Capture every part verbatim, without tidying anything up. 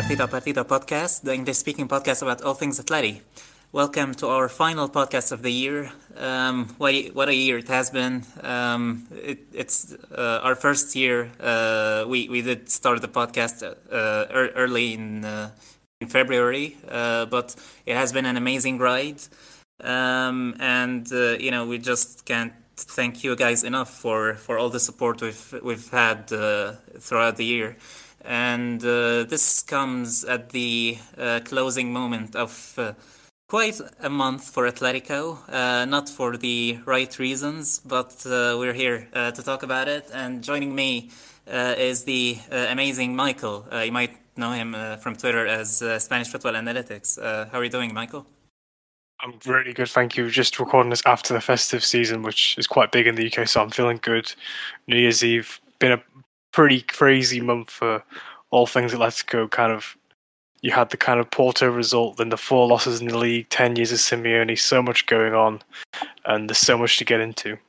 Partida Partida podcast, the English speaking podcast about all things Atleti. Welcome to our final podcast of the year. Um, what, a, what a year it has been. Um, it, it's uh, our first year. Uh, we, we did start the podcast uh, er, early in, uh, in February, uh, but it has been an amazing ride. Um, and, uh, you know, we just can't thank you guys enough for, for all the support we've, we've had uh, throughout the year. And uh, this comes at the uh, closing moment of uh, quite a month for Atletico, uh, not for the right reasons, but uh, we're here uh, to talk about it. And joining me uh, is the uh, amazing Michael. Uh, you might know him uh, from Twitter as uh, Spanish Football Analytics. Uh, how are you doing, Michael? I'm really good, thank you. Just recording this after the festive season, which is quite big in the U K, so I'm feeling good. New Year's Eve, been a pretty crazy month for all things Atletico. Kind of, you had the kind of Porto result, then the four losses in the league, ten years of Simeone, so much going on, and there's so much to get into.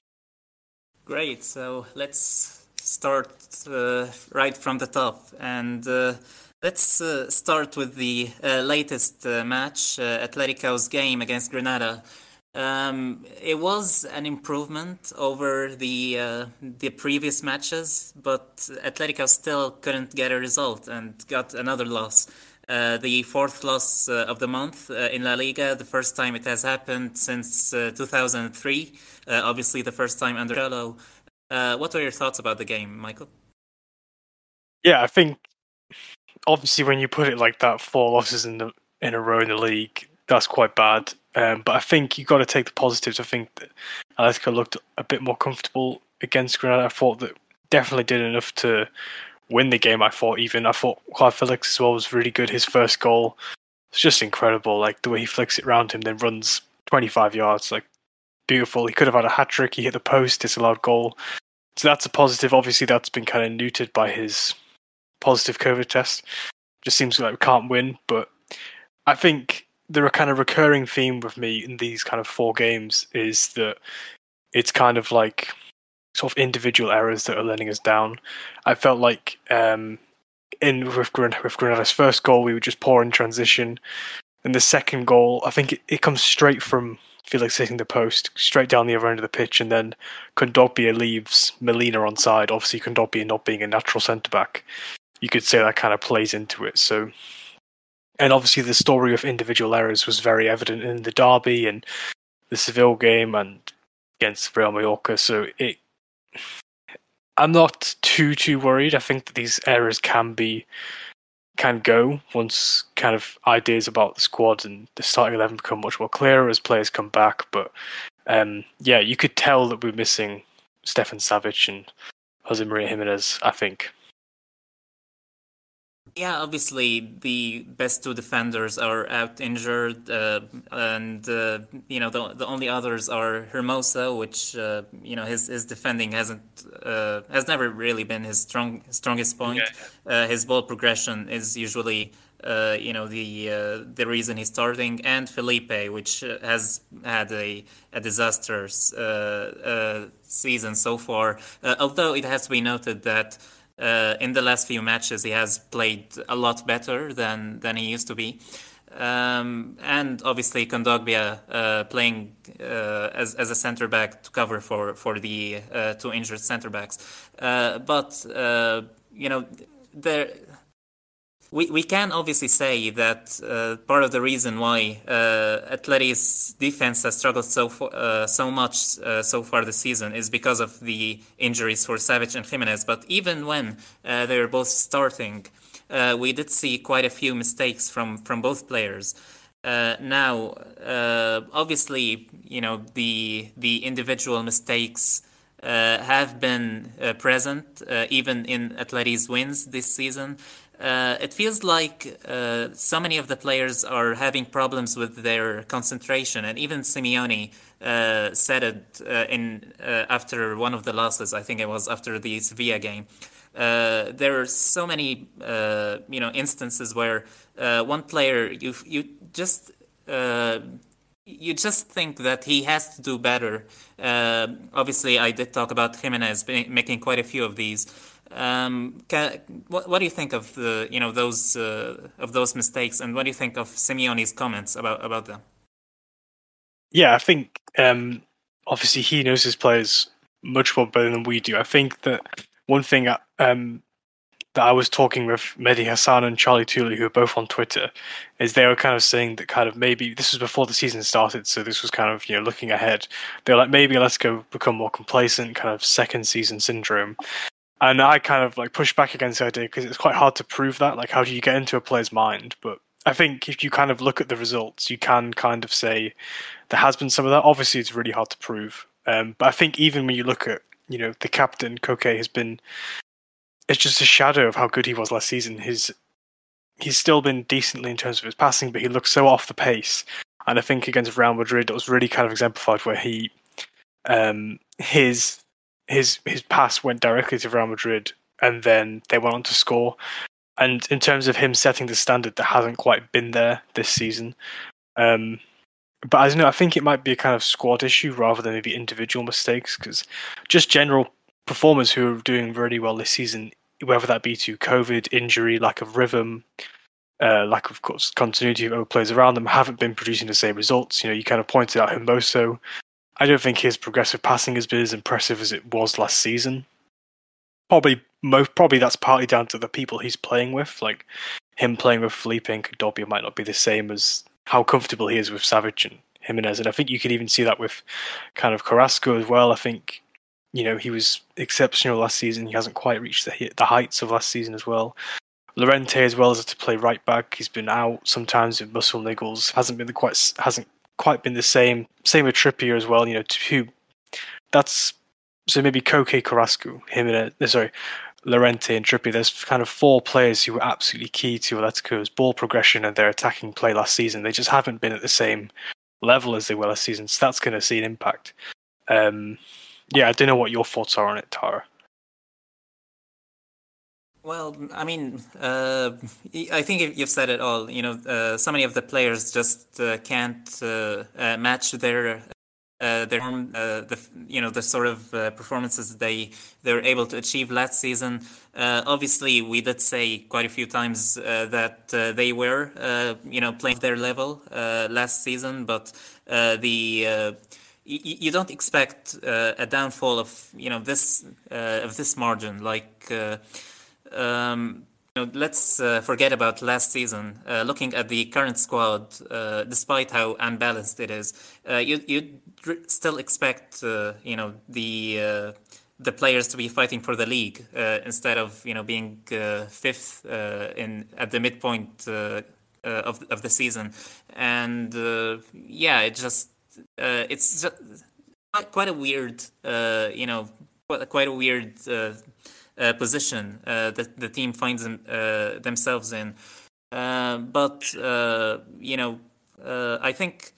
Great, so let's start uh, right from the top, and uh, let's uh, start with the uh, latest uh, match, uh, Atletico's game against Granada. Um, it was an improvement over the uh, the previous matches, but Atletico still couldn't get a result and got another loss. Uh, the fourth loss uh, of the month uh, in La Liga, the first time it has happened since uh, two thousand three. Uh, obviously, the first time under Cholo. Uh, what are your thoughts about the game, Michael? Yeah, I think obviously when you put it like that, four losses in the in a row in the league, that's quite bad. Um, but I think you got to take the positives. I think that Atletico looked a bit more comfortable against Granada. I thought that definitely did enough to win the game. I thought even I thought Joao Felix as well was really good. His first goal, it's just incredible. Like the way he flicks it around him, then runs twenty-five yards, like beautiful. He could have had a hat trick. He hit the post, disallowed goal. So that's a positive. Obviously, that's been kind of neutered by his positive COVID test. Just seems like we can't win, but I think the kind of recurring theme with me in these kind of four games is that it's kind of like sort of individual errors that are letting us down. I felt like um, in with, with Granada's first goal, we were just poor in transition, and the second goal, I think it, it comes straight from Felix hitting the post, straight down the other end of the pitch, and then Kondogbia leaves Molina on side. Obviously, Kondogbia not being a natural centre back, you could say that kind of plays into it. So, and obviously the story of individual errors was very evident in the derby and the Seville game and against Real Mallorca. So it, I'm not too too worried. I think that these errors can be can go once kind of ideas about the squad and the starting eleven become much more clearer as players come back. But um, yeah, you could tell that we're missing Stefan Savic and Jose Maria Jimenez, I think. Yeah, obviously the best two defenders are out injured, uh, and uh, you know the the only others are Hermoso, which uh, you know his his defending hasn't uh, has never really been his strong strongest point. Yeah. Uh, his ball progression is usually uh, you know the uh, the reason he's starting, and Felipe, which uh, has had a a disastrous uh, uh, season so far. Uh, although it has to be noted that. Uh, in the last few matches, he has played a lot better than, than he used to be. Um, and obviously, Kondogbia uh, playing uh, as, as a centre back to cover for, for the uh, two injured centre backs. Uh, but, uh, you know, there. We we can obviously say that uh, part of the reason why uh, Atleti's defense has struggled so fo- uh, so much uh, so far this season is because of the injuries for Savic and Jimenez. But even when uh, they were both starting, uh, we did see quite a few mistakes from from both players. Uh, now, uh, obviously, you know the the individual mistakes uh, have been uh, present uh, even in Atleti's wins this season. Uh, it feels like uh, so many of the players are having problems with their concentration, and even Simeone uh, said it uh, in uh, after one of the losses. I think it was after the Sevilla game. Uh, there are so many uh, you know instances where uh, one player you you just uh, you just think that he has to do better. Uh, obviously, I did talk about Jimenez making quite a few of these. Um, can, what, what do you think of the, you know, those uh, of those mistakes, and what do you think of Simeone's comments about about them? Yeah, I think um, obviously he knows his players much more better than we do. I think that one thing um, that I was talking with Mehdi Hassan and Charlie Tooley, who are both on Twitter, is they were kind of saying that kind of maybe this was before the season started, so this was kind of, you know, looking ahead. They're like, maybe let's go become more complacent, kind of second season syndrome. And I kind of like push back against the idea because it's quite hard to prove that. Like, how do you get into a player's mind? But I think if you kind of look at the results, you can kind of say there has been some of that. Obviously, it's really hard to prove. Um, but I think even when you look at, you know, the captain, Koke, has been, it's just a shadow of how good he was last season. His He's still been decently in terms of his passing, but he looks so off the pace. And I think against Real Madrid, it was really kind of exemplified where he, um, his his his pass went directly to Real Madrid, and then they went on to score. And in terms of him setting the standard, that hasn't quite been there this season. Um, but I don't know. I think it might be a kind of squad issue rather than maybe individual mistakes, because just general performers who are doing really well this season, whether that be to COVID, injury, lack of rhythm, uh, lack of course continuity of other players around them, haven't been producing the same results. You know, you kind of pointed out Hermoso. I don't think his progressive passing has been as impressive as it was last season. Probably, most probably that's partly down to the people he's playing with. Like him playing with Felipe and Condobia might not be the same as how comfortable he is with Savage and Jimenez. And I think you could even see that with kind of Carrasco as well. I think, you know, he was exceptional last season. He hasn't quite reached the the heights of last season as well. Llorente as well as to play right back. He's been out sometimes with muscle niggles. Hasn't been the quite hasn't quite been the same. Same with Trippier as well. You know, two. That's so maybe Koke, Carrasco, Jimenez. Sorry, Llorente and Trippier. There's kind of four players who were absolutely key to Atletico's ball progression and their attacking play last season. They just haven't been at the same level as they were last season. So that's going to see an impact. Um, yeah, I don't know what your thoughts are on it, Tara. Well, I mean, uh, I think you've said it all. You know, uh, so many of the players just uh, can't uh, uh, match their uh, their uh, the you know the sort of uh, performances they they were able to achieve last season. Uh, obviously, we did say quite a few times uh, that uh, they were uh, you know playing their level uh, last season, but uh, the uh, you don't expect uh, a downfall of you know this uh, of this margin. Like uh, um, you know, let's uh, forget about last season. Uh, looking at the current squad, uh, despite how unbalanced it is, uh, you you still expect uh, you know the uh, the players to be fighting for the league uh, instead of you know being uh, fifth uh, in at the midpoint uh, uh, of of the season. And uh, yeah, it just uh, it's just quite a weird uh, you know quite, quite a weird uh, uh, position uh, that the team finds them, uh, themselves in. Uh, but uh, you know, uh, I think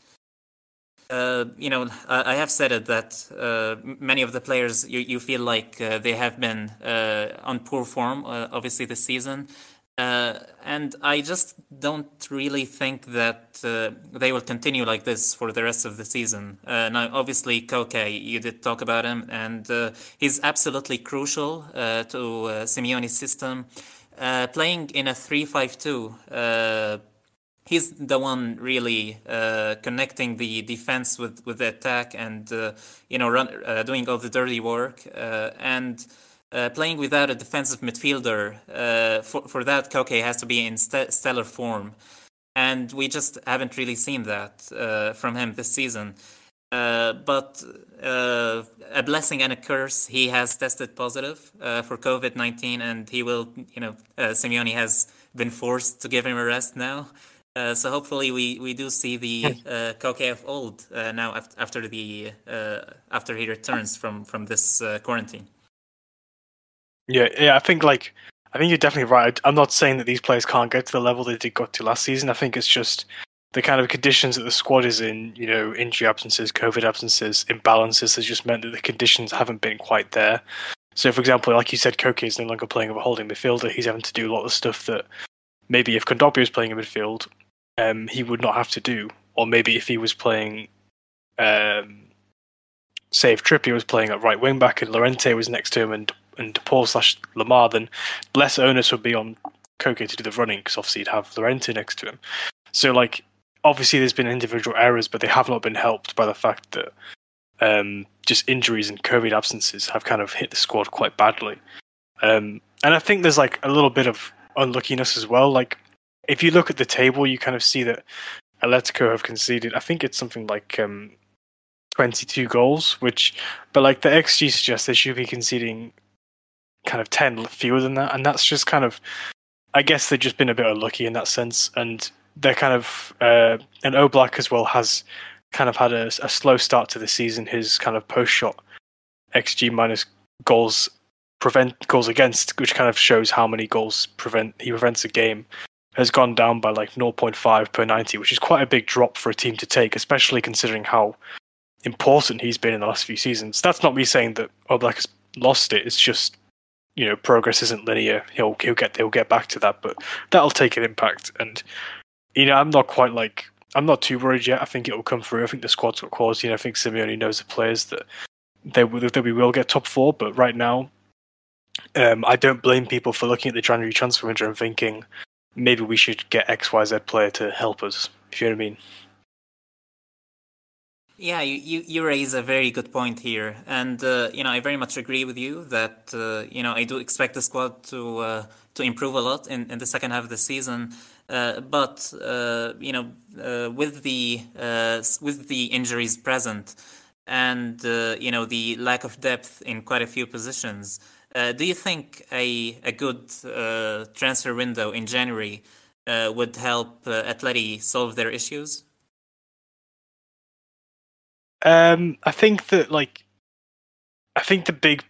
uh, you know I, I have said it that uh, many of the players you, you feel like uh, they have been uh, on poor form, uh, obviously this season. Uh, and I just don't really think that uh, they will continue like this for the rest of the season. Uh, now, obviously, Koke, you did talk about him, and uh, he's absolutely crucial uh, to uh, Simeone's system. Uh, playing in a three five two, uh, he's the one really uh, connecting the defense with, with the attack and, uh, you know, run, uh, doing all the dirty work. Uh, and uh, playing without a defensive midfielder, uh, for, for that, Koke has to be in st- stellar form. And we just haven't really seen that uh, from him this season. Uh, but uh, a blessing and a curse, he has tested positive uh, for COVID nineteen, and he will, you know, uh, Simeone has been forced to give him a rest now. Uh, so hopefully we, we do see the uh, Koke of old uh, now after the uh, after he returns from from this uh, quarantine. Yeah, yeah, I think like I think you're definitely right. I'm not saying that these players can't get to the level they did got to last season. I think it's just the kind of conditions that the squad is in, you know, injury absences, COVID absences, imbalances has just meant that the conditions haven't been quite there. So, for example, like you said, Koke is no longer playing of a holding midfielder. He's having to do a lot of stuff that maybe if Condobia was playing in midfield, um, he would not have to do. Or maybe if he was playing, um, say, if Trippier was playing at right wing back and Llorente was next to him and and DePaul slash Lamar, then less onus would be on Koke to do the running, because obviously he'd have Llorente next to him. So, like, obviously there's been individual errors, but they have not been helped by the fact that um, just injuries and COVID absences have kind of hit the squad quite badly. Um, and I think there's like a little bit of unluckiness as well. Like, if you look at the table, you kind of see that Atletico have conceded, I think it's something like um, twenty-two goals, which, but like the X G suggests they should be conceding kind of ten fewer than that. And that's just kind of, I guess they've just been a bit unlucky in that sense. And they're kind of, uh, and Oblak as well has kind of had a, a slow start to the season. His kind of post-shot X G minus goals prevent goals against, which kind of shows how many goals prevent he prevents a game, has gone down by like zero point five per ninety, which is quite a big drop for a team to take, especially considering how important he's been in the last few seasons. That's not me saying that Oblak has lost it. It's just, you know, progress isn't linear. He'll he'll get he'll get back to that, but that'll take an impact. And you know, I'm not quite like I'm not too worried yet. I think it will come through. I think the squad's got quality, and I think Simeone knows the players that they that we will get top four. But right now, um, I don't blame people for looking at the January transfer window and thinking maybe we should get X Y Z player to help us. If you know what I mean. Yeah, you, you, you raise a very good point here, and uh, you know, I very much agree with you that uh, you know, I do expect the squad to uh, to improve a lot in, in the second half of the season. Uh, but uh, you know, uh, with the uh, with the injuries present, and uh, you know, the lack of depth in quite a few positions, uh, do you think a a good uh, transfer window in January uh, would help uh, Atleti solve their issues? Um, I think that like, I think the big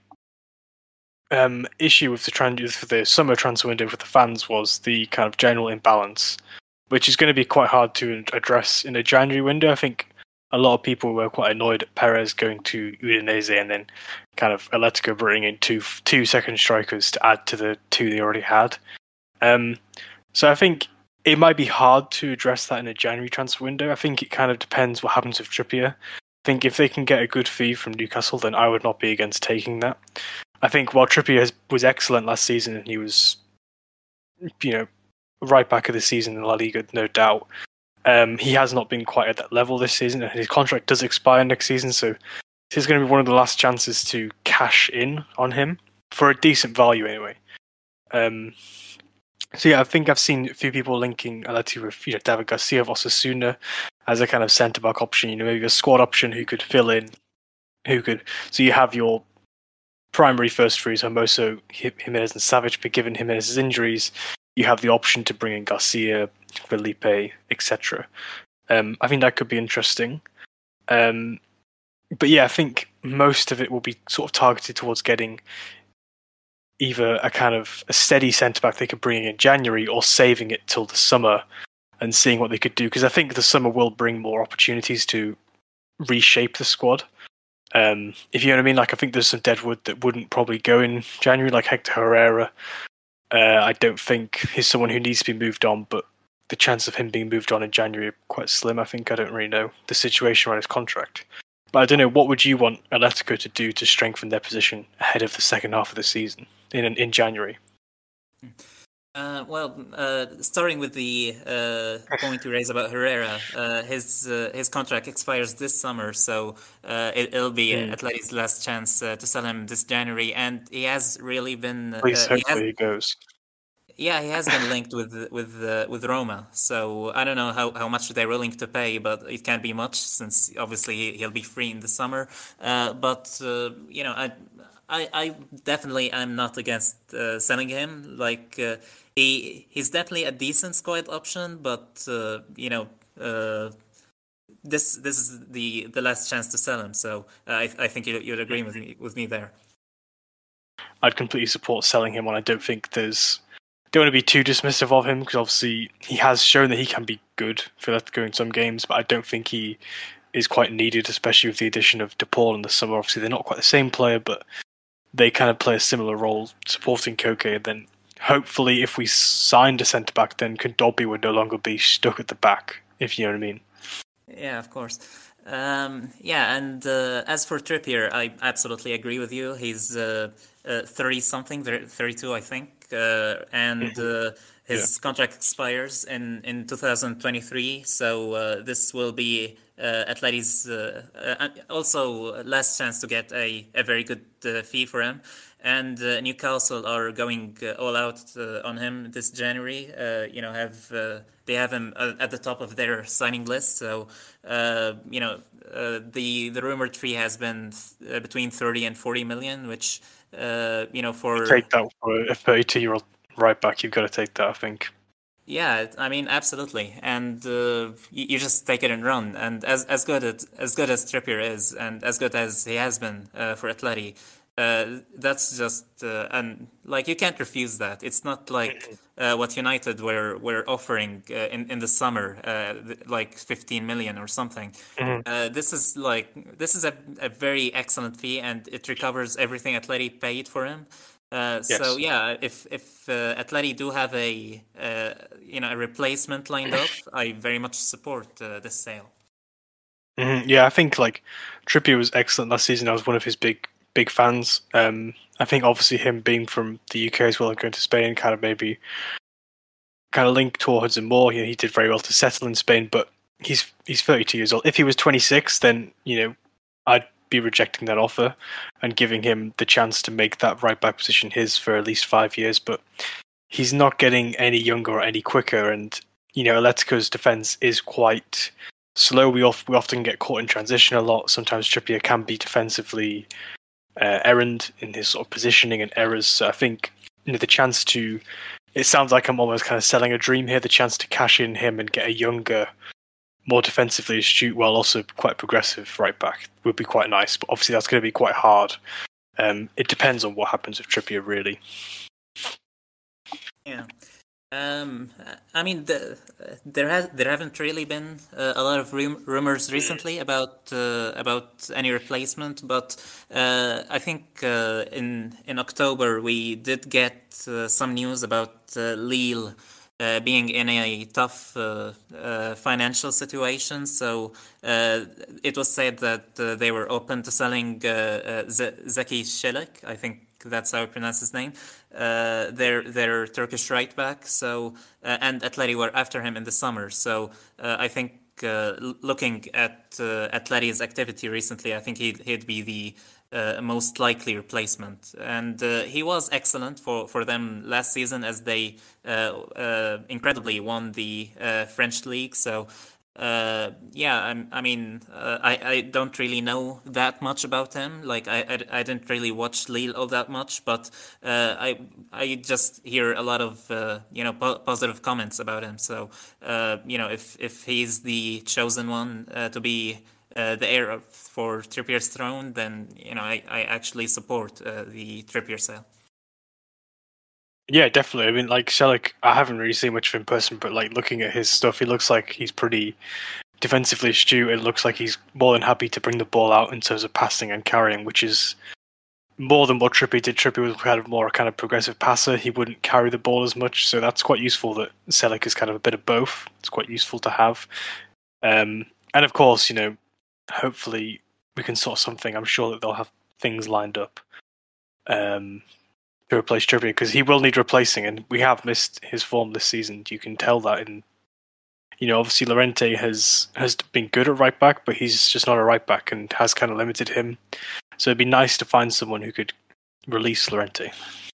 um, issue with the trans- for the summer transfer window for the fans was the kind of general imbalance, which is going to be quite hard to address in a January window. I think a lot of people were quite annoyed at Perez going to Udinese and then kind of Atletico bringing in two two second strikers to add to the two they already had. Um, so I think it might be hard to address that in a January transfer window. I think it kind of depends what happens with Trippier. I think if they can get a good fee from Newcastle, then I would not be against taking that. I think while Trippier has, was excellent last season and he was, you know, right back of the season in La Liga, no doubt, um, he has not been quite at that level this season, and his contract does expire next season, so this is going to be one of the last chances to cash in on him for a decent value anyway. Um, so yeah, I think I've seen a few people linking Atleti with, you know, David Garcia of Osasuna as a kind of centre-back option, you know, maybe a squad option who could fill in, who could, so you have your primary first threes, Hermoso, Jimenez and Savic, but given Jimenez's injuries, you have the option to bring in Garcia, Felipe, et cetera. Um, I think that could be interesting. Um, but yeah, I think most of it will be sort of targeted towards getting either a kind of a steady centre-back they could bring in January or saving it till the summer and seeing what they could do, because I think the summer will bring more opportunities to reshape the squad. Um, if you know what I mean, like I think there's some deadwood that wouldn't probably go in January, like Hector Herrera. Uh, I don't think he's someone who needs to be moved on, but the chance of him being moved on in January are quite slim. I think I don't really know the situation around his contract, but I don't know, what would you want Atletico to do to strengthen their position ahead of the second half of the season in in January? Uh, well, uh, starting with the uh, point you raised about Herrera, uh, his uh, his contract expires this summer, so uh, it, it'll be mm. Atleti's last chance uh, to sell him this January, and he has really been. Uh, Please, hopefully, he, has, he goes. Yeah, he has been linked with with uh, with Roma, so I don't know how, how much they're willing to pay, but it can't be much since obviously he'll be free in the summer. Uh, but uh, you know, I. I, I definitely am not against uh, selling him. Like uh, he he's definitely a decent squad option, but uh, you know uh, this this is the, the last chance to sell him. So uh, I I think you you'd agree with me with me there. I'd completely support selling him, and I don't think there's don't want to be too dismissive of him because obviously he has shown that he can be good for Atletico in some games, but I don't think he is quite needed, especially with the addition of DePaul in the summer. Obviously, they're not quite the same player, but they kind of play a similar role supporting Koke. And then hopefully if we signed a centre-back, then Kondogbia would no longer be stuck at the back, if you know what I mean. Yeah, of course. Um, yeah, and uh, as for Trippier, I absolutely agree with you. He's uh, uh, thirty something, thirty-two, I think, uh, and Mhm. uh, Yeah. his contract expires in, in two thousand twenty-three. So uh, this will be uh, Atleti's uh, uh, also last chance to get a, a very good uh, fee for him. And uh, Newcastle are going uh, all out uh, on him this January. Uh, you know, have uh, they have him uh, at the top of their signing list. So uh, you know, uh, the the rumored fee has been uh, between thirty and forty million, which uh, you know You for take that for a thirty-two-year-old right back. You've got to take that, I think. yeah, I mean absolutely, and uh, you, you just take it and run. And as as good as as good as Trippier is, and as good as he has been uh, for Atleti, uh, that's just uh, and like you can't refuse that. It's not like uh, what United were were offering uh, in in the summer, uh, th- like fifteen million or something. Mhm. Uh, this is like this is a, a very excellent fee, and it recovers everything Atleti paid for him. Uh, so Yes. yeah, if if uh, Atleti do have a uh, you know a replacement lined up, I very much support uh, this sale. Mhm. Yeah, I think like Trippier was excellent last season. I was one of his big big fans. Um, I think obviously him being from the U K as well and going to Spain kind of maybe kind of linked towards him more. You know, he did very well to settle in Spain, but he's he's thirty-two years old. If he was twenty-six, then you know I'd be rejecting that offer and giving him the chance to make that right back position his for at least five years. But he's not getting any younger or any quicker, and you know Atletico's defense is quite slow. We, off, we often get caught in transition a lot. Sometimes Trippier can be defensively uh, errand in his sort of positioning and errors. So I think you know the chance to. It sounds like I'm almost kind of selling a dream here. The chance to cash in him and get a younger, more defensively astute, while also quite progressive right back would be quite nice. But obviously that's going to be quite hard. Um, it depends on what happens with Trippier, really. Yeah. Um, I mean, the, there has there haven't really been uh, a lot of rum rumors recently about uh, about any replacement, but uh, I think uh, in in October we did get uh, some news about uh, Lille uh, being in a tough uh, uh, financial situation. So uh, it was said that uh, they were open to selling uh, uh, Z Zeki Çelik, I think that's how I pronounce his name. Uh, their their Turkish right back. So uh, and Atleti were after him in the summer. So uh, I think uh, looking at uh, Atleti's activity recently, I think he'd he'd be the uh, most likely replacement. And uh, he was excellent for, for them last season as they uh, uh, incredibly won the uh, French league. So uh, yeah, I'm, I mean, uh, I, I don't really know that much about him. Like, I, I, I didn't really watch Lille all that much, but uh, I I just hear a lot of uh, you know po positive comments about him. So uh, you know, if if he's the chosen one uh, to be uh, the heir of, for Trippier's throne, then you know I, I actually support uh, the Trippier sale. Yeah, definitely. I mean, like Shelik, I haven't really seen much of him in person, but like looking at his stuff, he looks like he's pretty defensively astute. It looks like he's more than happy to bring the ball out in terms of passing and carrying, which is more than what Trippier did. Trippier was kind of more a kind of progressive passer. He wouldn't carry the ball as much, so that's quite useful. That Selleck is kind of a bit of both. It's quite useful to have. Um, and of course, you know, hopefully we can sort something. I'm sure that they'll have things lined up. Um, to replace Trippier because he will need replacing, and we have missed his form this season. You can tell that in, you know, obviously Llorente has has been good at right back, but he's just not a right back and has kind of limited him. So it'd be nice to find someone who could release Llorente.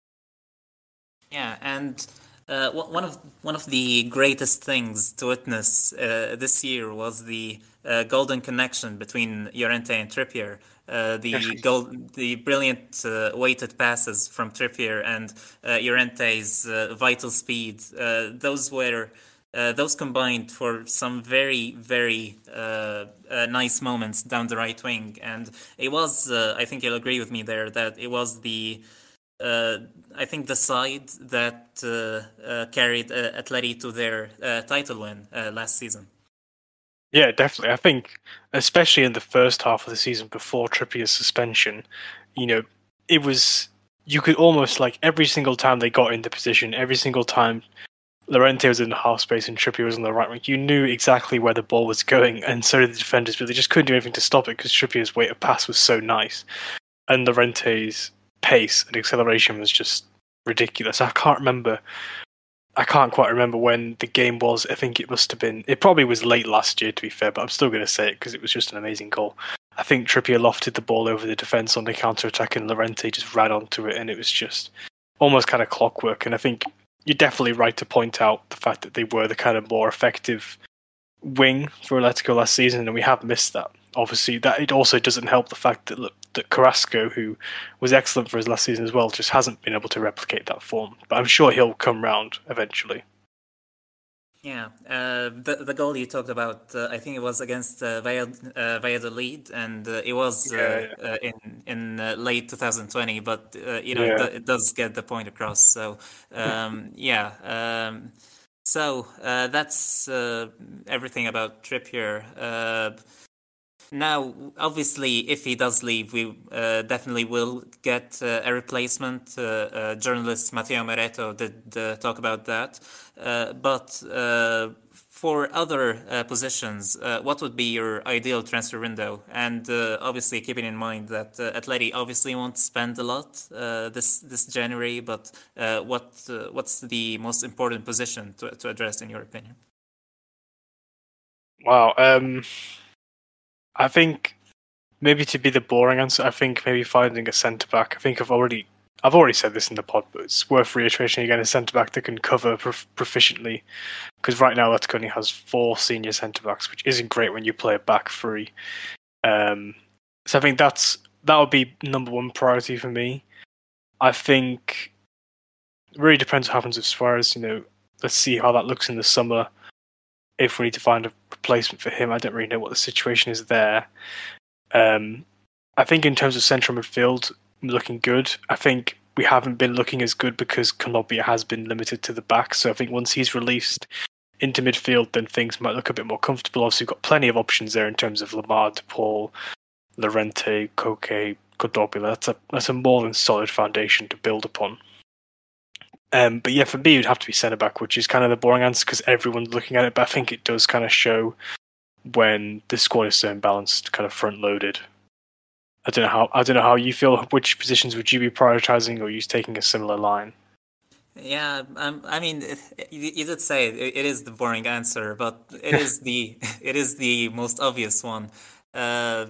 Yeah, and uh, one of one of the greatest things to witness uh, this year was the uh, golden connection between Llorente and Trippier. Uh, the gold, the brilliant uh, weighted passes from Trippier and uh, Llorente's uh, vital speed. Uh, those were uh, those combined for some very very uh, uh, nice moments down the right wing, and it was. Uh, I think you'll agree with me there that it was the uh, I think the side that uh, uh, carried uh, Atleti to their uh, title win uh, last season. Yeah, definitely. I think, especially in the first half of the season before Trippier's suspension, you know, it was you could almost like every single time they got into position, every single time Llorente was in the half space and Trippier was on the right wing, you knew exactly where the ball was going, and so did the defenders, but they just couldn't do anything to stop it because Trippier's weight of pass was so nice, and Llorente's pace and acceleration was just ridiculous. I can't remember. I can't quite remember when the game was. I think it must have been. It probably was late last year, to be fair, but I'm still going to say it because it was just an amazing goal. I think Trippier lofted the ball over the defence on the counter attack, and Llorente just ran onto it, and it was just almost kind of clockwork. And I think you're definitely right to point out the fact that they were the kind of more effective wing for Atletico last season, and we have missed that. Obviously, that it also doesn't help the fact that that Carrasco, who was excellent for his last season as well, just hasn't been able to replicate that form. But I'm sure he'll come round eventually. Yeah, uh, the the goal you talked about, uh, I think it was against uh, Valladolid, and uh, it was uh, yeah, yeah. Uh, in in uh, late twenty twenty. But uh, you know, Yeah. it, it does get the point across. So um, yeah, um, so uh, that's uh, everything about Trippier. Uh, Now, obviously, if he does leave, we uh, definitely will get uh, a replacement. Uh, uh, journalist Matteo Mereto did uh, talk about that. Uh, but uh, for other uh, positions, uh, what would be your ideal transfer window? And uh, obviously, keeping in mind that uh, Atleti obviously won't spend a lot uh, this this January. But uh, what uh, what's the most important position to to address, in your opinion? Wow. Um. I think maybe to be the boring answer, I think maybe finding a centre back. I think I've already I've already said this in the pod, but it's worth reiteration again. A centre back that can cover prof- proficiently, because right now Atletico only has four senior centre backs, which isn't great when you play a back three. Um, so I think that's that would be number one priority for me. I think it really depends what happens with Suarez. You know, let's see how that looks in the summer. If we need to find a replacement for him, I don't really know what the situation is there. Um, I think in terms of central midfield, looking good. I think we haven't been looking as good because Kondogbia has been limited to the back. So I think once he's released into midfield, then things might look a bit more comfortable. Obviously, we've got plenty of options there in terms of Lamar, DePaul, Llorente, Koke, Kondogbia. That's a that's a more than solid foundation to build upon. Um, but yeah, for me, it would have to be centre back, which is kind of the boring answer because everyone's looking at it. But I think it does kind of show when the squad is so imbalanced, kind of front loaded. I don't know how I don't know how you feel. Which positions would you be prioritizing, or are you taking a similar line? Yeah, um, I mean, it, you, you did say it, it is the boring answer, but it is the it is the most obvious one. Uh,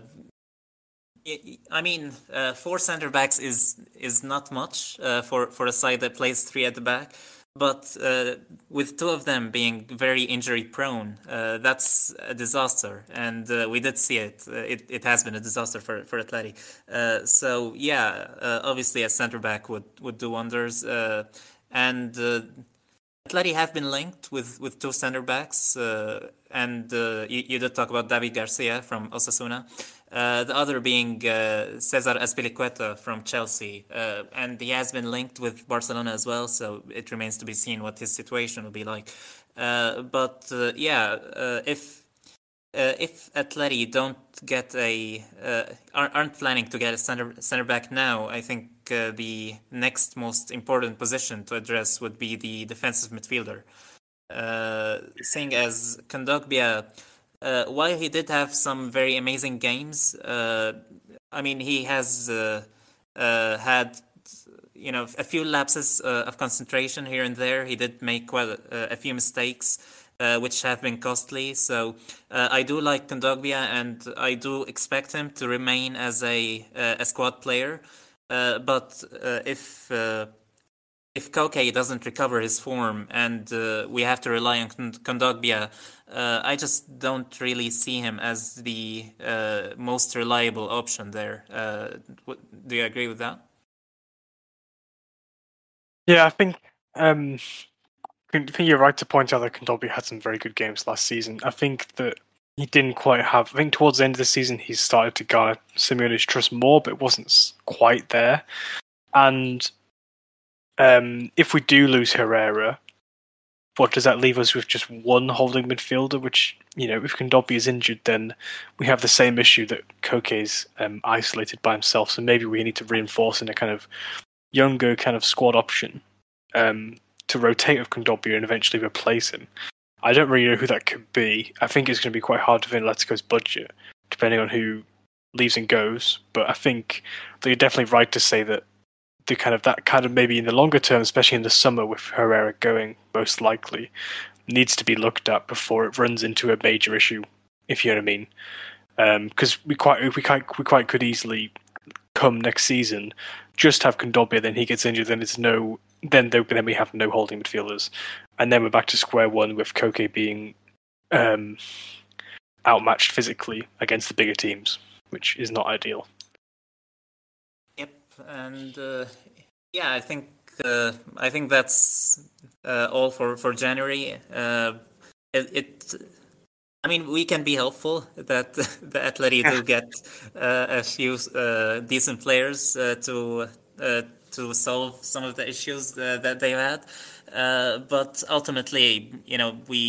I mean, uh, four center backs is is not much uh, for for a side that plays three at the back, but uh, with two of them being very injury prone, uh, that's a disaster, and uh, we did see it. Uh, it. It has been a disaster for for Atleti. Uh, so yeah, uh, obviously a center back would would do wonders, uh, and. Uh, Atleti have been linked with, with two center backs, uh, and uh, you, you did talk about David Garcia from Osasuna. Uh, the other being uh, Cesar Azpilicueta from Chelsea, uh, and he has been linked with Barcelona as well. So it remains to be seen what his situation will be like. Uh, but uh, yeah, uh, if uh, if Atleti don't get a uh, aren't planning to get a center center back now, I think uh, the next most important position to address would be the defensive midfielder. Uh, seeing as Kondogbia, uh, while he did have some very amazing games, uh, I mean he has uh, uh, had you know a few lapses uh, of concentration here and there. He did make quite a, a few mistakes. Uh, which have been costly. So uh, I do like Kondogbia, and I do expect him to remain as a uh, a squad player. Uh, but uh, if uh, if Koke doesn't recover his form, and uh, we have to rely on Kondogbia, uh, I just don't really see him as the uh, most reliable option there. Uh, do you agree with that? Yeah, I think um, I think you're right to point out that Kondogbia had some very good games last season. I think that he didn't quite have. I think towards the end of the season, he started to garner Simeone's trust more, but it wasn't quite there. And um, if we do lose Herrera, what does that leave us with? Just one holding midfielder, which, you know, if Kondogbia is injured, then we have the same issue that Koke's um, isolated by himself. So maybe we need to reinforce in a kind of younger kind of squad option. Um, to rotate with Kondogbia and eventually replace him. I don't really know who that could be. I think it's going to be quite hard within Atletico's budget, depending on who leaves and goes. But I think that you're definitely right to say that the kind of that kind of maybe in the longer term, especially in the summer with Herrera going most likely, needs to be looked at before it runs into a major issue, if you know what I mean. Because um, we quite we quite we quite could easily come next season just have Kondogbia, then he gets injured, then it's no then then we have no holding midfielders, and then we're back to square one with Koke being um, outmatched physically against the bigger teams, which is not ideal. Yep, and uh, yeah, I think uh, I think that's uh, all for for January. Uh, it, it, I mean, we can be helpful that the Atleti do get uh, a few uh, decent players uh, to uh, to solve some of the issues uh, that they've had, uh, but ultimately, you know, we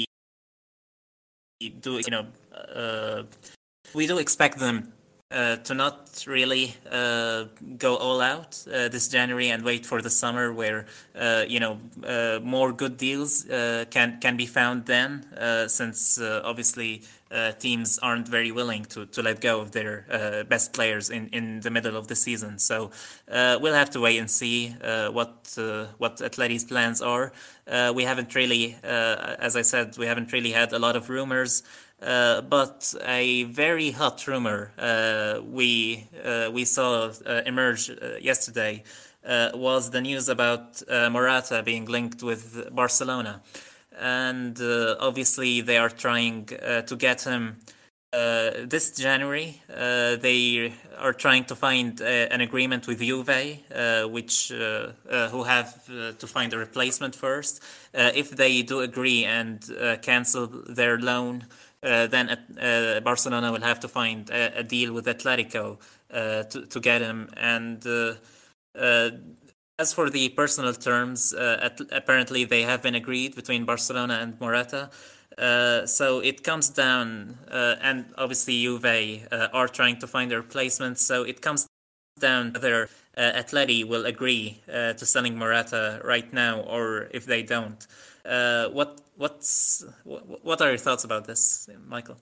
do you know uh, we do expect them Uh, to not really uh, go all out uh, this January and wait for the summer, where uh, you know uh, more good deals uh, can can be found then, uh, since uh, obviously uh, teams aren't very willing to, to let go of their uh, best players in, in the middle of the season. So uh, we'll have to wait and see uh, what uh, what Atleti's plans are. Uh, we haven't really, uh, as I said, we haven't really had a lot of rumors. Uh, but a very hot rumor uh, we uh, we saw uh, emerge uh, yesterday uh, was the news about uh, Morata being linked with Barcelona, and uh, obviously they are trying uh, to get him uh, this January. Uh, they are trying to find uh, an agreement with Juve, uh, which uh, uh, who have uh, to find a replacement first. Uh, if they do agree and uh, cancel their loan, Uh, then uh, Barcelona will have to find a, a deal with Atletico uh, to to get him. And uh, uh, as for the personal terms, uh, at, apparently they have been agreed between Barcelona and Morata. Uh, so it comes down, uh, and obviously Juve uh, are trying to find a replacement. So it comes down to whether uh, Atleti will agree uh, to selling Morata right now, or if they don't. Uh, what what's what, what are your thoughts about this, Michael?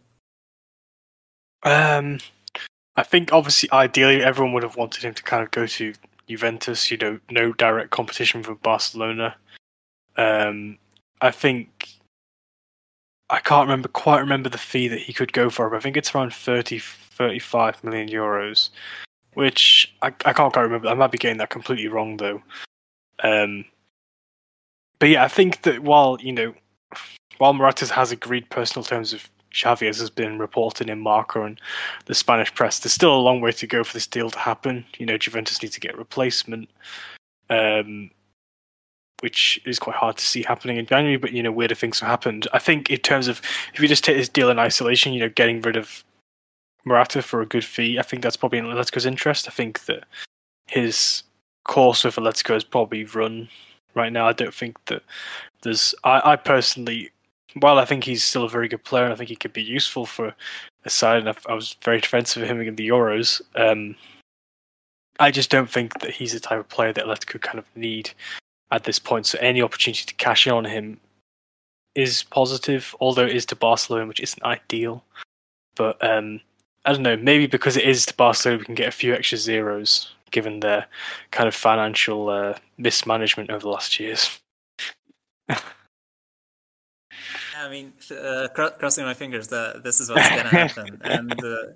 Um, I think obviously, ideally, everyone would have wanted him to kind of go to Juventus. You know, no direct competition for Barcelona. Um, I think I can't remember quite remember the fee that he could go for, but I think it's around thirty, thirty-five million euros, which I I can't quite remember. I might be getting that completely wrong though. Um, but yeah, I think that while you know. While Morata has agreed personal terms with Xavi, as has been reported in Marca and the Spanish press, there's still a long way to go for this deal to happen. You know, Juventus need to get a replacement, um, which is quite hard to see happening in January, but, you know, weirder things have happened. I think in terms of, if you just take this deal in isolation, you know, getting rid of Morata for a good fee, I think that's probably in Atletico's interest. I think that his course with Atletico has probably run right now. I don't think that there's... I, I personally... While I think he's still a very good player, and I think he could be useful for a side, and I was very defensive of him in the Euros, um, I just don't think that he's the type of player that Atletico kind of need at this point. So any opportunity to cash in on him is positive, although it is to Barcelona, which isn't ideal. But um, I don't know, maybe because it is to Barcelona, we can get a few extra zeros, given their kind of financial uh, mismanagement over the last years. I mean, uh, cr- crossing my fingers that this is what's gonna happen, and uh,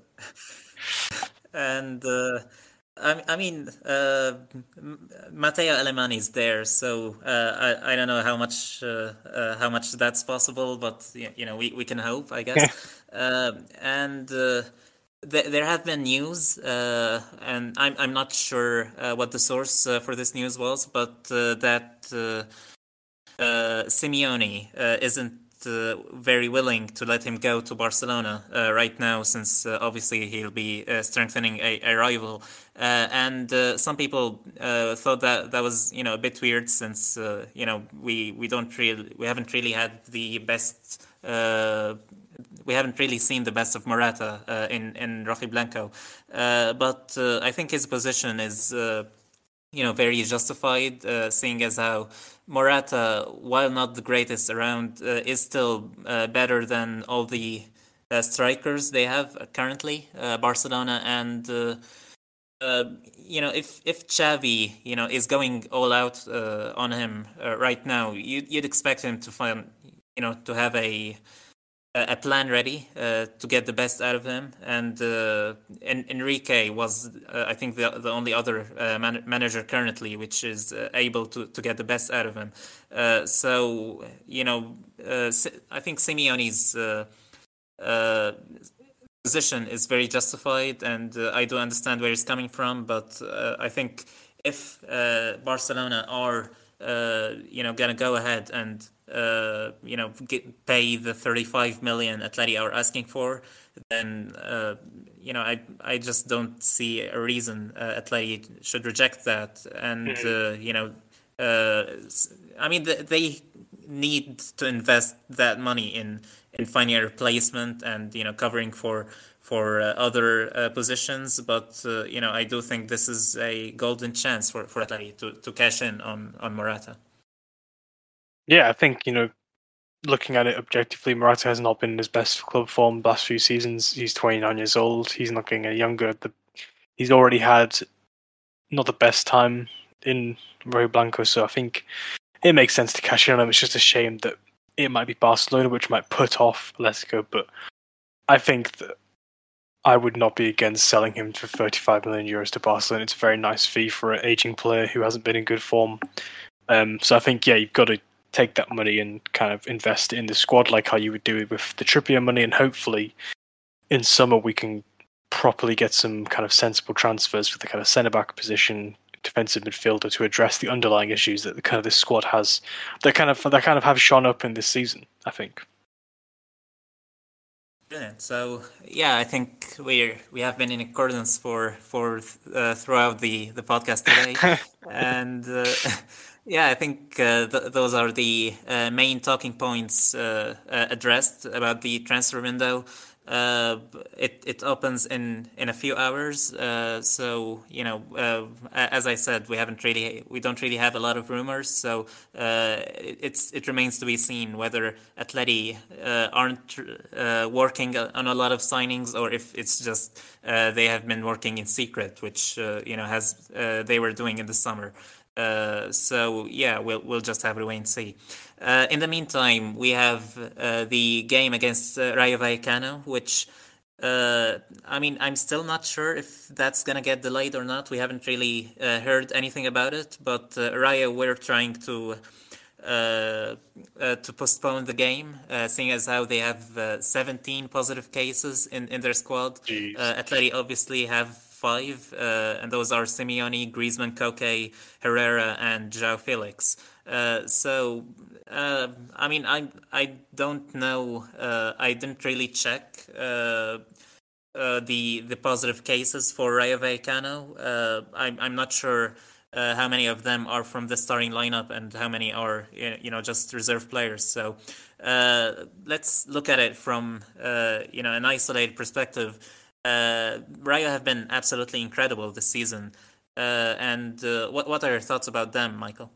and uh, I, I mean, uh, Matteo Alemany is there, so uh, I I don't know how much uh, uh, how much that's possible, but you know we, we can hope, I guess. uh, and uh, th- there have been news, uh, and I'm I'm not sure uh, what the source uh, for this news was, but uh, that uh, uh, Simeone uh, isn't uh, very willing to let him go to Barcelona uh, right now, since uh, obviously he'll be uh, strengthening a, a rival. Uh, and uh, some people uh, thought that that was, you know, a bit weird, since uh, you know we we don't really we haven't really had the best. Uh, we haven't really seen the best of Morata uh, in in Rojiblanco, uh, but uh, I think his position is. Uh, you know, very justified, uh, seeing as how Morata, while not the greatest around, uh, is still uh, better than all the uh, strikers they have currently, uh, Barcelona, and uh, uh, you know, if if Xavi, you know, is going all out uh, on him uh, right now, you'd you'd expect him to find, you know, to have a a plan ready uh, to get the best out of him. And uh, en- Enrique was, uh, I think, the the only other uh, man- manager currently which is uh, able to, to get the best out of him. Uh, so you know, uh, I think Simeone's uh, uh, position is very justified, and uh, I do understand where he's coming from. But uh, I think if uh, Barcelona are, uh, you know, gonna go ahead and uh, you know, get, pay the thirty-five million Atleti are asking for, then uh, you know, I I just don't see a reason uh, Atleti should reject that. And uh, you know, uh, I mean, they need to invest that money in in finding a replacement and, you know, covering for for uh, other uh, positions. But uh, you know, I do think this is a golden chance for for Atleti to to cash in on on Morata. Yeah, I think, you know, looking at it objectively, Morata has not been in his best club form the last few seasons. He's twenty-nine years old. He's not getting any younger. The, he's already had not the best time in Rio Blanco, so I think it makes sense to cash in on him. It's just a shame that it might be Barcelona, which might put off Atletico, but I think that I would not be against selling him for thirty-five million euros to Barcelona. It's a very nice fee for an aging player who hasn't been in good form. Um, so I think, yeah, you've got to take that money and kind of invest it in the squad like how you would do it with the Trippier money, and hopefully in summer we can properly get some kind of sensible transfers for the kind of centre-back position, defensive midfielder, to address the underlying issues that the kind of this squad has that kind of that kind of have shone up in this season, I think. Brilliant. So yeah, I think we're we have been in accordance for for uh, throughout the the podcast today, and uh, yeah, I think uh, th- those are the uh, main talking points uh, uh, addressed about the transfer window. Uh, it it opens in in a few hours. Uh, so you know, uh, as I said, we haven't really we don't really have a lot of rumors. So uh, it, it's it remains to be seen whether Atleti uh, aren't uh, working on a lot of signings, or if it's just uh, they have been working in secret, which uh, you know has uh, they were doing in the summer. Uh, so yeah, we'll we'll just have to wait and see. Uh, in the meantime, we have uh, the game against uh, Rayo Vallecano, which uh, I mean, I'm still not sure if that's gonna get delayed or not. We haven't really uh, heard anything about it, but uh, Rayo were trying to uh, uh, to postpone the game, uh, seeing as how they have uh, seventeen positive cases in, in their squad. Uh, Jeez. Atleti obviously have five, uh, and those are Simeone, Griezmann, Koke, Herrera, and João Felix. Uh, so, uh, I mean, I I don't know. Uh, I didn't really check uh, uh, the the positive cases for Rayo Vallecano. Uh, I'm I'm not sure uh, how many of them are from the starting lineup and how many are, you know, just reserve players. So uh, let's look at it from uh, you know, an isolated perspective. Uh, Rayo have been absolutely incredible this season. Uh, and uh, what what are your thoughts about them, Michael?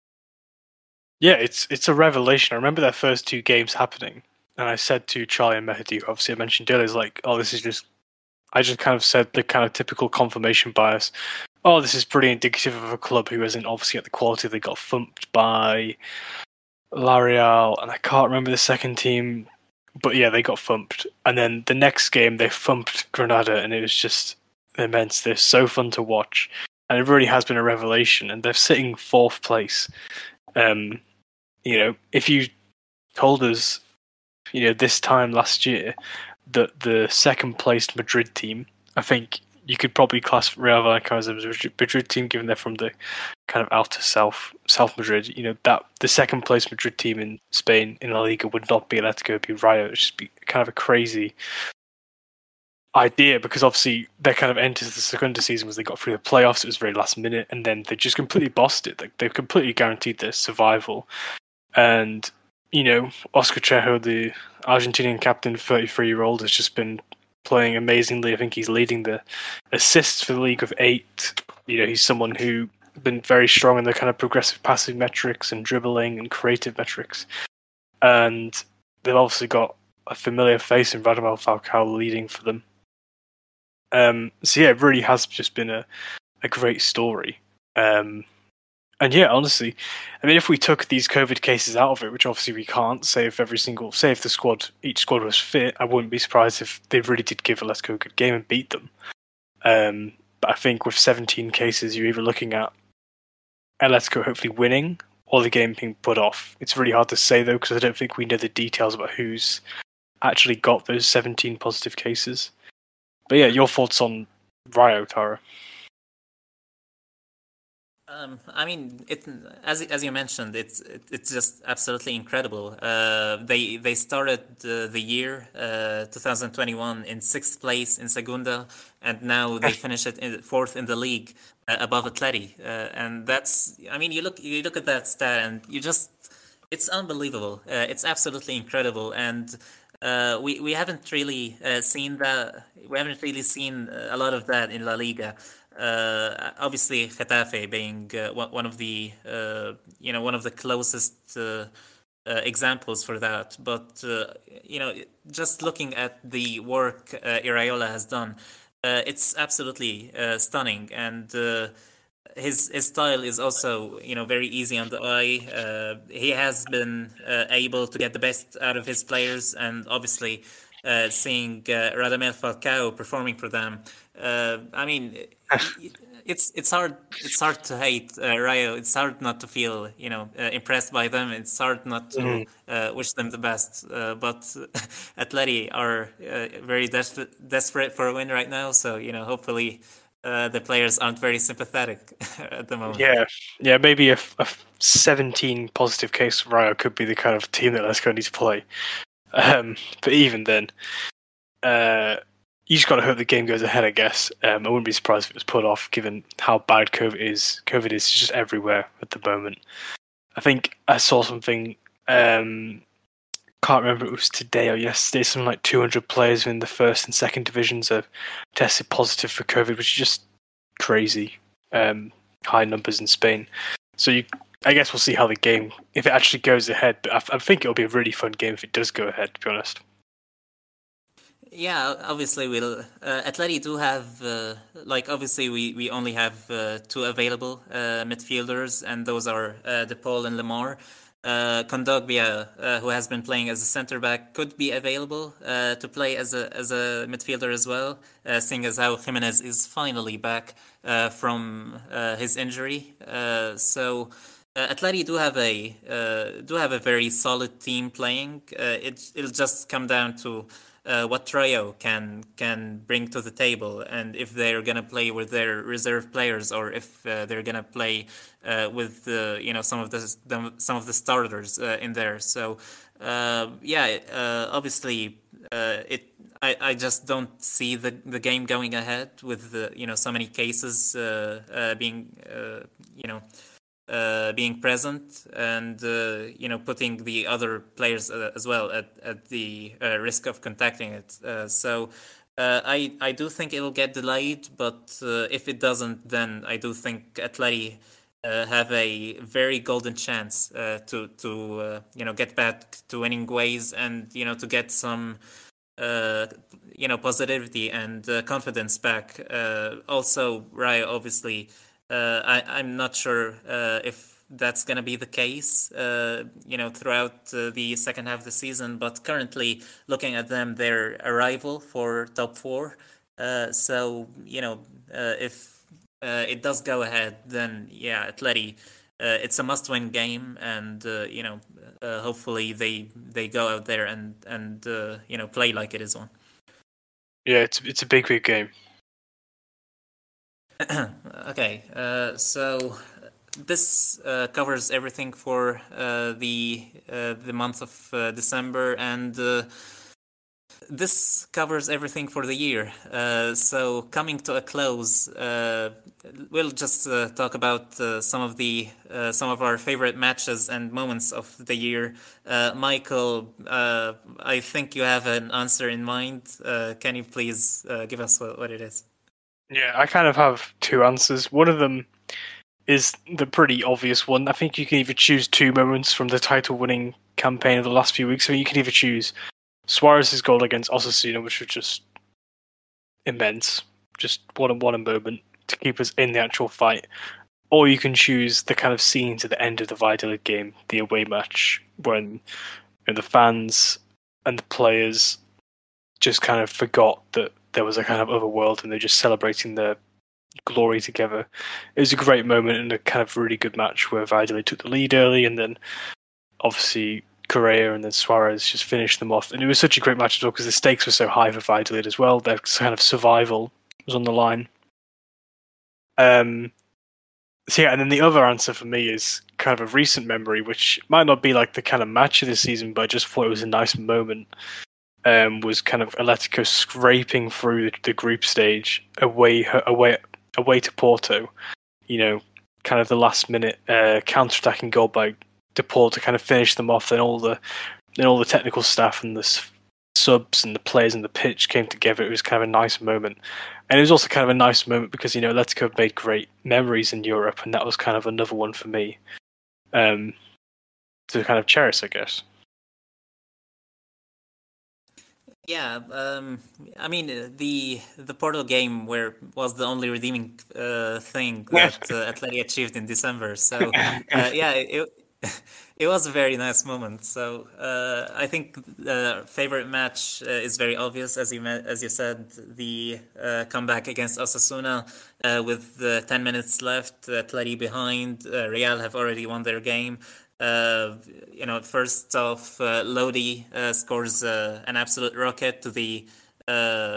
Yeah, it's it's a revelation. I remember their first two games happening, and I said to Charlie and Mehdi, who obviously I mentioned earlier, is like, oh, this is just. I just kind of said the kind of typical confirmation bias. Oh, this is pretty indicative of a club who isn't obviously at the quality. They got thumped by L'Oreal, and I can't remember the second team, but yeah, they got thumped. And then the next game, they thumped Granada, and it was just immense. They're so fun to watch, and it really has been a revelation. And they're sitting fourth place. Um, you know, if you told us, you know, this time last year that the second placed Madrid team, I think you could probably class Real Vallecano as a Madrid team, given they're from the kind of outer south, South Madrid. You know, that the second place Madrid team in Spain in La Liga would not be Atletico, it'd be Rayo. It'd just be kind of a crazy idea, because obviously their kind of end to the Segunda season was they got through the playoffs. It was very last minute, and then they just completely bossed it. Like, they've completely guaranteed their survival. And you know, Oscar Trejo, the Argentinian captain, thirty-three-year-old, has just been playing amazingly. I think he's leading the assists for the league of eight. You know, he's someone who been very strong in the kind of progressive passing metrics and dribbling and creative metrics. And they've obviously got a familiar face in Radamel Falcao leading for them. Um, so yeah, it really has just been a, a great story. Um, and yeah, honestly, I mean, if we took these COVID cases out of it, which obviously we can't, say if every single, say if the squad, each squad was fit, I wouldn't be surprised if they really did give Atletico a good game and beat them. Um, but I think with seventeen cases, you're either looking at Atletico hopefully winning or the game being put off. It's really hard to say though, because I don't think we know the details about who's actually got those seventeen positive cases. But yeah, your thoughts on Rayo, Tara? Um, I mean, it as as you mentioned, it's it, it's just absolutely incredible. Uh, they they started uh, the year uh, twenty twenty-one in sixth place in Segunda, and now they finish it in fourth in the league uh, above Atleti. Uh, and that's, I mean, you look you look at that stat, and you just, it's unbelievable. Uh, it's absolutely incredible, and uh, we we haven't really uh, seen that. We haven't really seen a lot of that in La Liga. Uh, obviously, Getafe being uh, one of the uh, you know one of the closest uh, uh, examples for that. But uh, you know, just looking at the work uh, Iraola has done, uh, it's absolutely uh, stunning, and uh, his his style is also, you know, very easy on the eye. Uh, he has been uh, able to get the best out of his players, and obviously, uh, seeing uh, Radamel Falcao performing for them. Uh, I mean, it's it's hard it's hard to hate uh, Rayo. It's hard not to feel, you know, uh, impressed by them. It's hard not to Mhm. uh, wish them the best. Uh, but Atleti are uh, very desperate desperate for a win right now. So, you know, hopefully uh, the players aren't very sympathetic at the moment. Yeah, yeah, maybe a, a seventeen positive case for Rayo could be the kind of team that Atletico need to play. Um, but even then, uh, you just got to hope the game goes ahead, I guess. Um, I wouldn't be surprised if it was put off, given how bad COVID is. COVID is just everywhere at the moment. I think I saw something, um, can't remember if it was today or yesterday, something like two hundred players in the first and second divisions have tested positive for COVID, which is just crazy. Um, high numbers in Spain. So you, I guess we'll see how the game, if it actually goes ahead. But I, I think it'll be a really fun game if it does go ahead, to be honest. Yeah, obviously we'll. Uh, Atleti do have, uh, like, obviously we, we only have uh, two available uh, midfielders, and those are uh, DePaul and Lemar. Uh, Kondogbia, uh, who has been playing as a center back, could be available uh, to play as a as a midfielder as well, uh, seeing as how Jimenez is finally back uh, from uh, his injury. Uh, so uh, Atleti do have a uh, do have a very solid team playing. Uh, it it'll just come down to uh, what Rayo can can bring to the table, and if they're gonna play with their reserve players, or if uh, they're gonna play uh, with uh, you know some of the, the some of the starters uh, in there. So uh, yeah, uh, obviously uh, it. I, I just don't see the, the game going ahead with the, you know, so many cases uh, uh, being uh, you know. Uh, being present, and uh, you know, putting the other players uh, as well at, at the uh, risk of contacting it. Uh, so uh, I I do think it'll get delayed, but uh, if it doesn't, then I do think Atleti uh, have a very golden chance uh, to to uh, you know, get back to winning ways, and you know, to get some uh, you know, positivity and uh, confidence back. Uh, also, Rayo obviously. Uh, I, I'm not sure uh, if that's going to be the case, uh, you know, throughout uh, the second half of the season. But currently, looking at them, they're a rival for top four. Uh, so, you know, uh, if uh, it does go ahead, then yeah, Atleti, uh, it's a must-win game, and uh, you know, uh, hopefully they they go out there and and uh, you know, play like it is one. Yeah, it's it's a big big game. Okay, uh, so this uh, covers everything for uh, the uh, the month of uh, December, and uh, this covers everything for the year. Uh, so coming to a close, uh, we'll just uh, talk about uh, some of the uh, some of our favorite matches and moments of the year. Uh, Michael, uh, I think you have an answer in mind. Uh, can you please uh, give us what, what it is? Yeah, I kind of have two answers. One of them is the pretty obvious one. I think you can either choose two moments from the title-winning campaign of the last few weeks. I mean, you can either choose Suarez's goal against Osasuna, which was just immense, just what a what a moment to keep us in the actual fight, or you can choose the kind of scenes at the end of the Valladolid game, the away match, when you know, the fans and the players just kind of forgot that there was a kind of other world and they're just celebrating their glory together. It was a great moment and a kind of really good match where Valladolid took the lead early and then obviously Correa and then Suarez just finished them off. And it was such a great match as well because the stakes were so high for Valladolid as well. Their kind of survival was on the line. Um, so yeah, and then the other answer for me is kind of a recent memory, which might not be like the kind of match of the season, but I just thought it was a nice moment. Um, was kind of Atletico scraping through the group stage away away away to Porto. You know, kind of the last minute uh, counter-attacking goal by De Paul to kind of finish them off. Then all the then all the technical staff and the subs and the players and the pitch came together. It was kind of a nice moment, and it was also kind of a nice moment because you know Atletico made great memories in Europe, and that was kind of another one for me um, to kind of cherish, I guess. Yeah, um, I mean uh, the the Porto game where was the only redeeming uh, thing that uh, Atleti achieved in December. So uh, yeah, it it was a very nice moment. So uh, I think the favorite match uh, is very obvious, as you met, as you said, the uh, comeback against Osasuna uh, with uh, ten minutes left, Atleti behind. Uh, Real have already won their game. Uh, you know, first off, uh, Lodi uh, scores uh, an absolute rocket to the uh,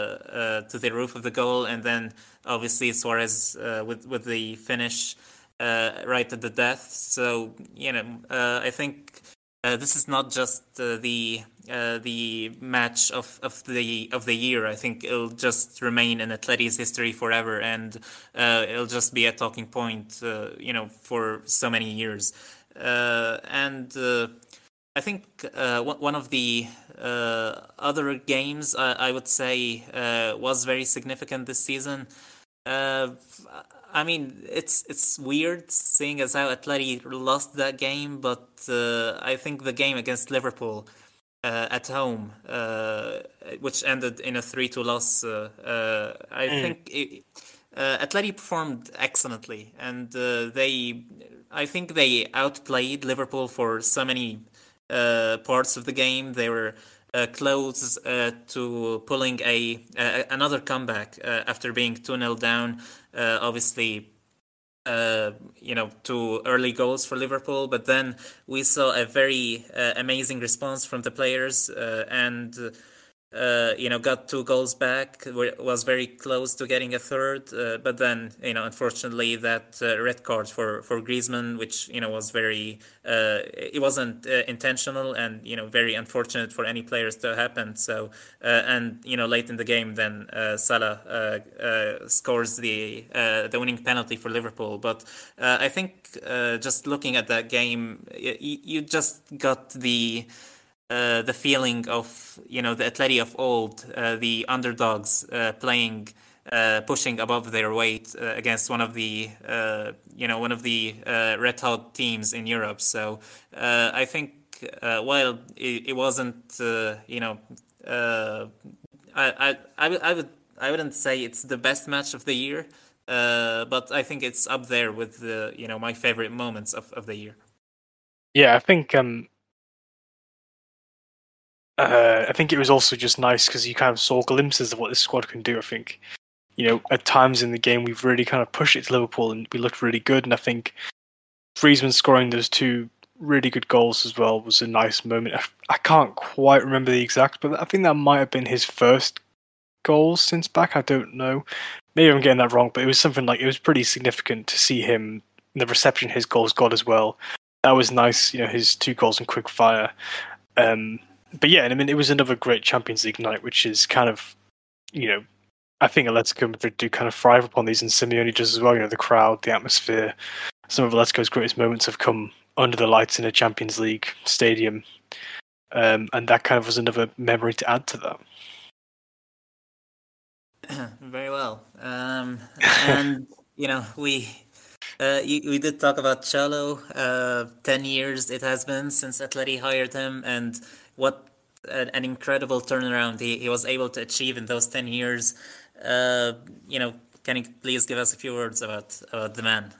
uh, to the roof of the goal, and then obviously Suarez uh, with with the finish uh, right at the death. So you know, uh, I think uh, this is not just uh, the uh, the match of, of the of the year. I think it'll just remain in Atleti's history forever, and uh, it'll just be a talking point, uh, you know, for so many years. Uh, and uh, I think uh, one of the uh, other games uh, I would say uh, was very significant this season. Uh, I mean, it's it's weird seeing as how Atleti lost that game, but uh, I think the game against Liverpool uh, at home, uh, which ended in a three two loss, uh, uh, I Mm. think it, uh, Atleti performed excellently, and uh, they, I think they outplayed Liverpool for so many uh, parts of the game. They were uh, close uh, to pulling a uh, another comeback uh, after being two nil down. Uh, obviously, uh, you know, two early goals for Liverpool, but then we saw a very uh, amazing response from the players, uh, and uh, you know, got two goals back. Was very close to getting a third, uh, but then you know, unfortunately, that uh, red card for for Griezmann, which you know was very, uh, it wasn't uh, intentional, and you know, very unfortunate for any players to happen. So, uh, and you know, late in the game, then uh, Salah uh, uh, scores the uh, the winning penalty for Liverpool. But uh, I think uh, just looking at that game, y- you just got the uh, the feeling of you know the Atleti of old, uh, the underdogs uh, playing, uh, pushing above their weight uh, against one of the uh, you know one of the uh, red hot teams in Europe. So uh, I think uh, while it, it wasn't uh, you know uh, I, I I would I would I wouldn't say it's the best match of the year, uh, but I think it's up there with the you know my favorite moments of, of the year. Yeah, I think um, uh, I think it was also just nice because you kind of saw glimpses of what this squad can do. I think you know at times in the game we've really kind of pushed it to Liverpool and we looked really good. And I think Griezmann scoring those two really good goals as well was a nice moment. I, I can't quite remember the exact, but I think that might have been his first goal since back. I don't know. Maybe I'm getting that wrong, but it was something like it was pretty significant to see him, the reception his goals got as well. That was nice, you know, his two goals in quick fire. Um, but yeah, I mean, it was another great Champions League night, which is kind of, you know, I think Atletico Madrid do kind of thrive upon these, and Simeone does as well. You know, the crowd, the atmosphere. Some of Atletico's greatest moments have come under the lights in a Champions League stadium, um, and that kind of was another memory to add to that. Very well. Um, and you know, we Uh, you, we did talk about Cholo. Uh, ten years it has been since Atleti hired him, and what an, an incredible turnaround he, he was able to achieve in those ten years. Uh, you know, can you please give us a few words about about the man?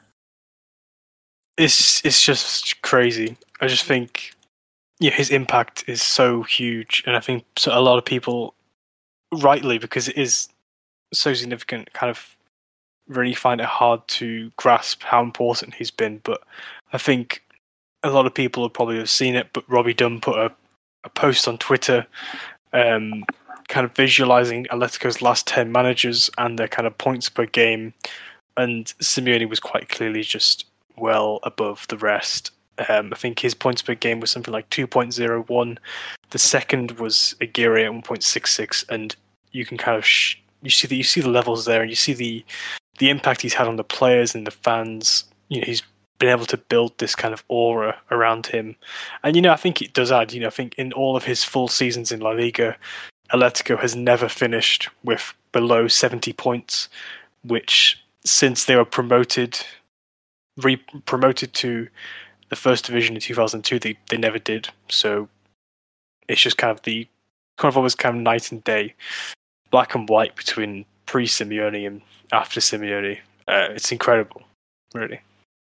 It's it's just crazy. I just think yeah, his impact is so huge, and I think so a lot of people, rightly because it is so significant, kind of really find it hard to grasp how important he's been. But I think a lot of people have probably have seen it. But Robbie Dunn put a, a post on Twitter, um, kind of visualizing Atletico's last ten managers and their kind of points per game, and Simeone was quite clearly just well above the rest. Um, I think his points per game was something like two point oh one. The second was Aguirre at one point six six, and you can kind of sh- you see the you see the levels there, and you see the the impact he's had on the players and the fans. You know, he's been able to build this kind of aura around him, and you know, I think it does add. You know, I think in all of his full seasons in La Liga, Atletico has never finished with below seventy points, which since they were promoted, re-promoted to the first division in two thousand two, they, they never did. So it's just kind of the kind of always kind of night and day, black and white between pre-Simeone and after Simeone. Uh, it's incredible, really.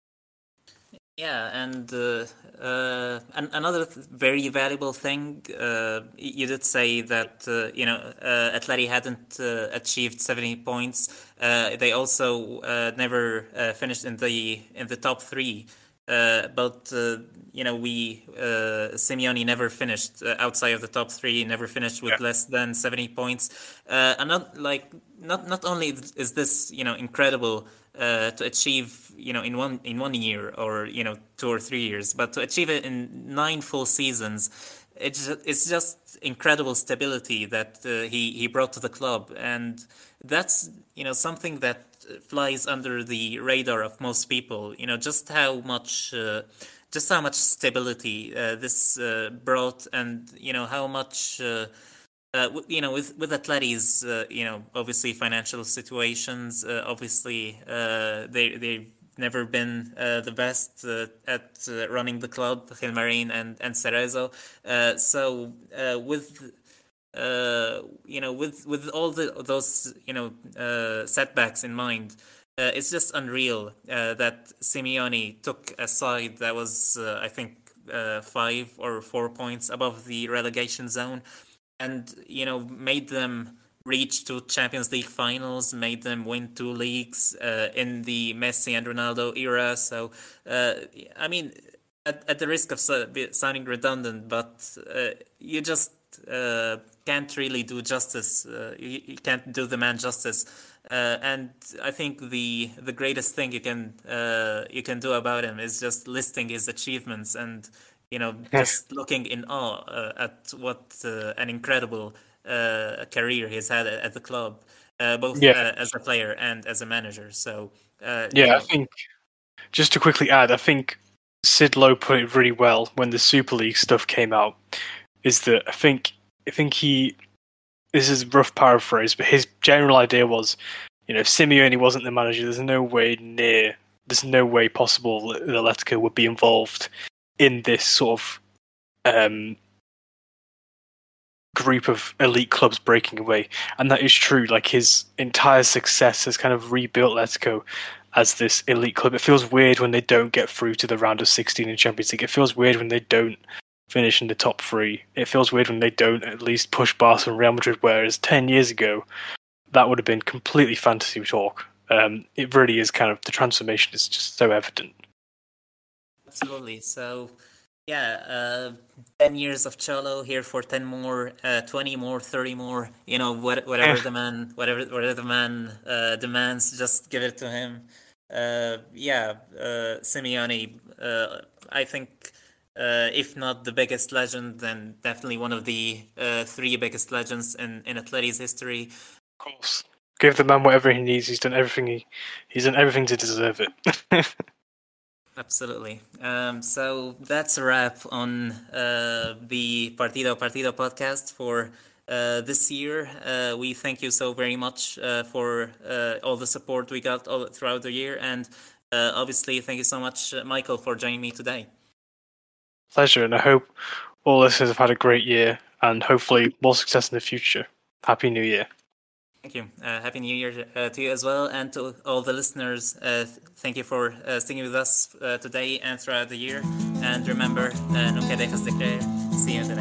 Yeah, and uh, uh, an- another th- very valuable thing, uh, y- you did say that uh, you know uh, Atleti hadn't uh, achieved seventy points. Uh, they also uh, never uh, finished in the in the top three. Uh, but uh, you know we uh, Simeone never finished uh, outside of the top three. Never finished Yeah. with less than seventy points. Uh, and not like not not only is this you know incredible uh, to achieve you know in one in one year or you know two or three years, but to achieve it in nine full seasons, it's ju- it's just incredible stability that uh, he he brought to the club, and that's you know something that flies under the radar of most people. You know just how much. Uh, just how much stability uh, this uh, brought, and you know how much uh, uh, w- you know, with with Atleti's, uh, you know, obviously financial situations, uh, obviously uh, they they've never been uh, the best uh, at uh, running the club, Gilmarin and and Cerezo. Uh, so uh, with uh, you know, with with all the those you know uh, setbacks in mind, uh, it's just unreal uh, that Simeone took a side that was, uh, I think, uh, five or four points above the relegation zone, and you know made them reach to Champions League finals, made them win two leagues uh, in the Messi and Ronaldo era. So uh, I mean, at, at the risk of so- be- sounding redundant, but uh, you just uh, can't really do justice. Uh, you, you can't do the man justice. Uh, and I think the the greatest thing you can uh, you can do about him is just listing his achievements and you know, just looking in awe uh, at what uh, an incredible uh, career he's had at, at the club, uh, both Yeah, uh, as a player and as a manager. So, uh, you yeah. I know, think just to quickly add, I think Sid Lowe put it really well when the Super League stuff came out. Is that I think I think he this is a rough paraphrase, but his general idea was, you know, if Simeone wasn't the manager, there's no way near, there's no way possible that Atletico would be involved in this sort of um, group of elite clubs breaking away, and that is true. Like his entire success has kind of rebuilt Atletico as this elite club. It feels weird when they don't get through to the round of sixteen in Champions League. It feels weird when they don't finish in the top three. It feels weird when they don't at least push Barca and Real Madrid. Whereas ten years ago, that would have been completely fantasy talk. Um, it really is kind of the transformation is just so evident. absolutely. So, yeah, uh, ten years of Cholo here for ten more, uh, twenty more, thirty more, you know, what, Yeah, whatever the man, whatever, whatever the man uh, demands, just give it to him. Uh, yeah, uh, Simeone, uh, I think, uh, if not the biggest legend, then definitely one of the uh, three biggest legends in, in Atleti's history. of course. Give the man whatever he needs. He's done everything. He, he's done everything to deserve it. Absolutely. Um, so that's a wrap on uh, the Partido a Partido podcast for uh, this year. Uh, we thank you so very much uh, for uh, all the support we got all throughout the year, and uh, obviously, thank you so much, uh, Michael, for joining me today. Pleasure, and I hope all listeners have had a great year and hopefully more success in the future. Happy New Year. Thank you. Uh, Happy New Year uh, to you as well, and to all the listeners. Uh, th- thank you for uh, sticking with us uh, today and throughout the year. And remember, uh, nunca dejas de creer, siempre